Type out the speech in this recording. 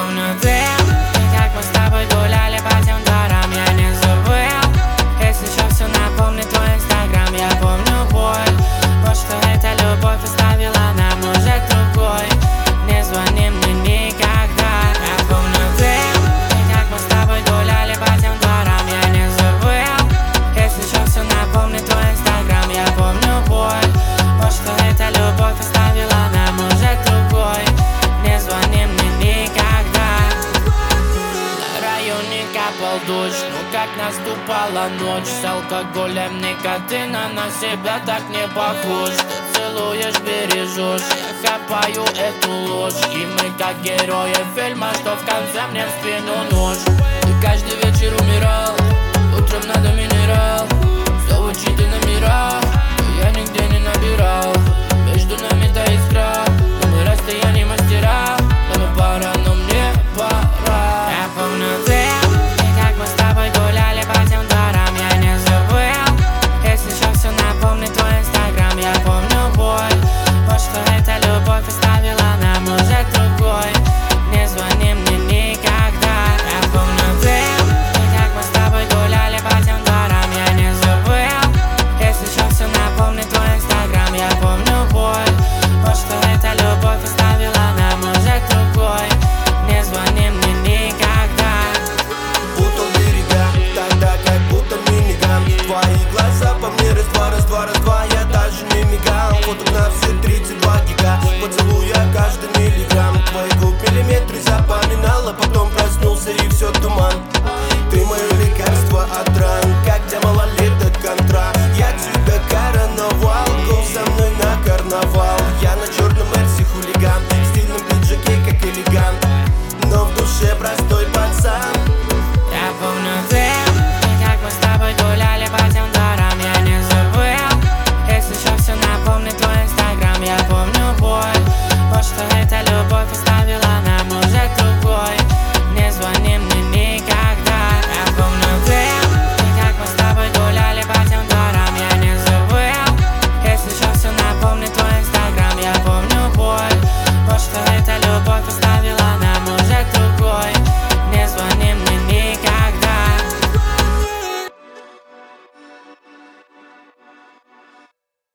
помню ты, и как мы с тобой гуляли по тем дворам, я не забыл. Если сейчас все напомнит твой инстаграм, я помню боль. Вот что эта любовь оставила нам уже другой. Не звони мне никогда. Я помню ты, и как мы с тобой гуляли по тем дворам, я не забыл. Если сейчас все напомнит твой инстаграм, я помню боль. Вот что эта любовь оставила нам уже другой. Не звони мне никогда. На районе капал дождь, ну как наступала ночь. С алкоголем никотина на себя так не похож. Ты целуешь, бережешь, я хапаю эту ложь. И мы как герои фильма, что в конце мне в спину нож. Ты каждый вечер умирал, утром надо минерал. Снова чьи-то номера,